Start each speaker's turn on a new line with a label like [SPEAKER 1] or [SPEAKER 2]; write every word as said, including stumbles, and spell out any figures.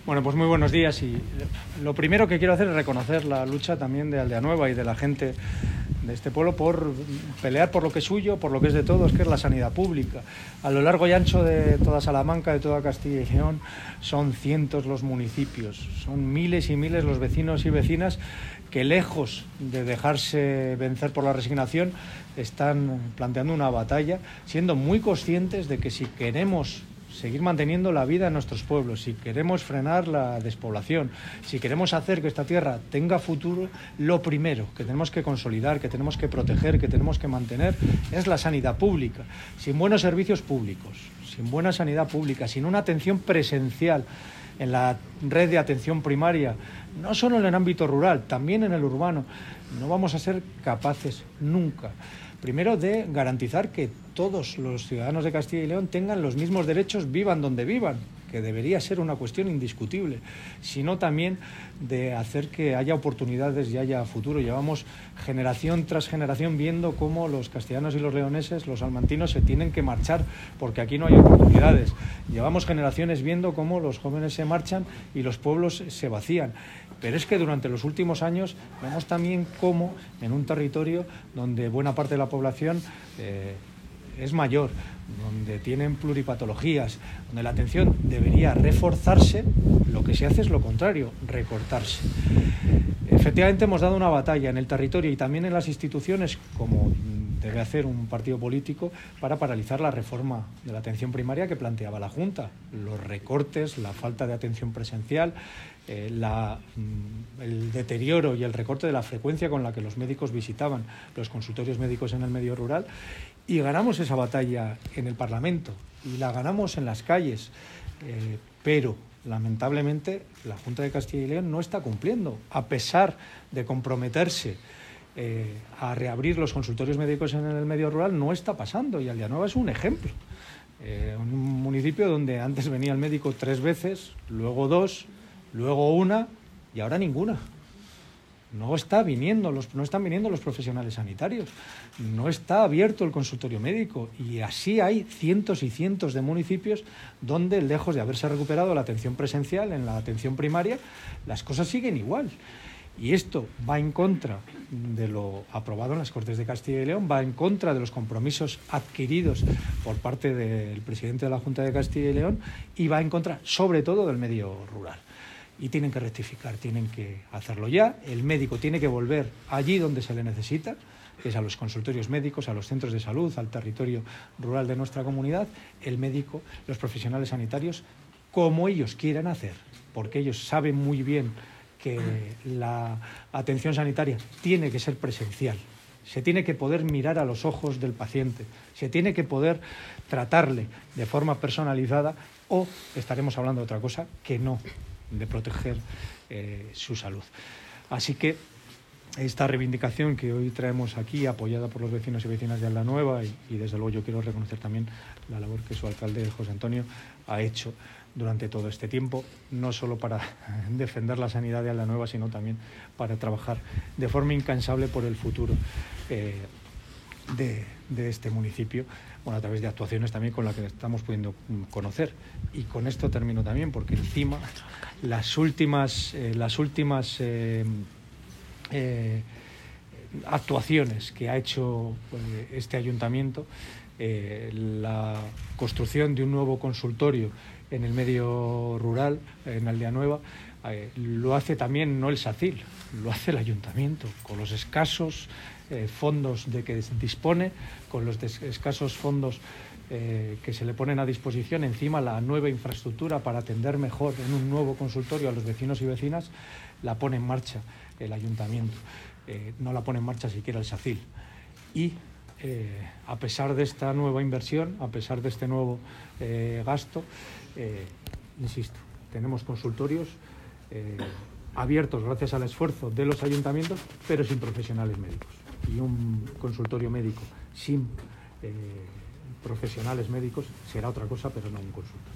[SPEAKER 1] Bueno, pues muy buenos días, y lo primero que quiero hacer es reconocer la lucha también de Aldeanueva y de la gente de este pueblo por pelear por lo que es suyo, por lo que es de todos, que es la sanidad pública. A lo largo y ancho de toda Salamanca, de toda Castilla y León, son cientos los municipios, son miles y miles los vecinos y vecinas que, lejos de dejarse vencer por la resignación, están planteando una batalla, siendo muy conscientes de que si queremos seguir manteniendo la vida en nuestros pueblos, si queremos frenar la despoblación, si queremos hacer que esta tierra tenga futuro, lo primero que tenemos que consolidar, que tenemos que proteger, que tenemos que mantener es la sanidad pública. Sin buenos servicios públicos, sin buena sanidad pública, sin una atención presencial en la red de atención primaria, no solo en el ámbito rural, también en el urbano, no vamos a ser capaces nunca, primero, de garantizar que todos los ciudadanos de Castilla y León tengan los mismos derechos, vivan donde vivan, que debería ser una cuestión indiscutible, sino también de hacer que haya oportunidades y haya futuro. Llevamos generación tras generación viendo cómo los castellanos y los leoneses, los salmantinos, se tienen que marchar porque aquí no hay oportunidades. Llevamos generaciones viendo cómo los jóvenes se marchan y los pueblos se vacían. Pero es que durante los últimos años vemos también cómo en un territorio donde buena parte de la población eh, es mayor, donde tienen pluripatologías, donde la atención debería reforzarse, lo que se hace es lo contrario, recortarse. Efectivamente hemos dado una batalla en el territorio y también en las instituciones, como debe hacer un partido político, para paralizar la reforma de la atención primaria que planteaba la Junta. Los recortes, la falta de atención presencial, eh, la, el deterioro y el recorte de la frecuencia con la que los médicos visitaban los consultorios médicos en el medio rural. Y ganamos esa batalla en el Parlamento y la ganamos en las calles, eh, pero lamentablemente la Junta de Castilla y León no está cumpliendo, a pesar de comprometerse eh, a reabrir los consultorios médicos en el medio rural. No está pasando, y Aldeanueva es un ejemplo. Eh, un municipio donde antes venía el médico tres veces, luego dos, luego una y ahora ninguna. No está viniendo los, no están viniendo los profesionales sanitarios, no está abierto el consultorio médico, y así hay cientos y cientos de municipios donde, lejos de haberse recuperado la atención presencial en la atención primaria, las cosas siguen igual. Y esto va en contra de lo aprobado en las Cortes de Castilla y León, va en contra de los compromisos adquiridos por parte del presidente de la Junta de Castilla y León, y va en contra, sobre todo, del medio rural. Y tienen que rectificar, tienen que hacerlo ya. El médico tiene que volver allí donde se le necesita, que es a los consultorios médicos, a los centros de salud, al territorio rural de nuestra comunidad. El médico, los profesionales sanitarios, como ellos quieran hacer, porque ellos saben muy bien que la atención sanitaria tiene que ser presencial. Se tiene que poder mirar a los ojos del paciente, se tiene que poder tratarle de forma personalizada, o estaremos hablando de otra cosa que no de proteger eh, su salud. Así que esta reivindicación que hoy traemos aquí, apoyada por los vecinos y vecinas de Aldeanueva, y, y desde luego yo quiero reconocer también la labor que su alcalde, José Antonio, ha hecho durante todo este tiempo, no solo para defender la sanidad de Aldeanueva, sino también para trabajar de forma incansable por el futuro eh, de, de este municipio, bueno, a través de actuaciones también con las que estamos pudiendo conocer. Y con esto termino también, porque encima las últimas, eh, las últimas eh, eh, actuaciones que ha hecho eh, este ayuntamiento, eh, la construcción de un nuevo consultorio en el medio rural, en Aldeanueva, eh, lo hace también no el SACIL, lo hace el ayuntamiento, con los escasos eh, fondos de que dispone, con los escasos fondos eh, que se le ponen a disposición, encima la nueva infraestructura para atender mejor en un nuevo consultorio a los vecinos y vecinas, la pone en marcha el ayuntamiento, eh, no la pone en marcha siquiera el SACIL. Y eh, a pesar de esta nueva inversión, a pesar de este nuevo eh, gasto, eh, insisto, tenemos consultorios eh, abiertos gracias al esfuerzo de los ayuntamientos, pero sin profesionales médicos. Y un consultorio médico sin eh, profesionales médicos será otra cosa, pero no un consultorio.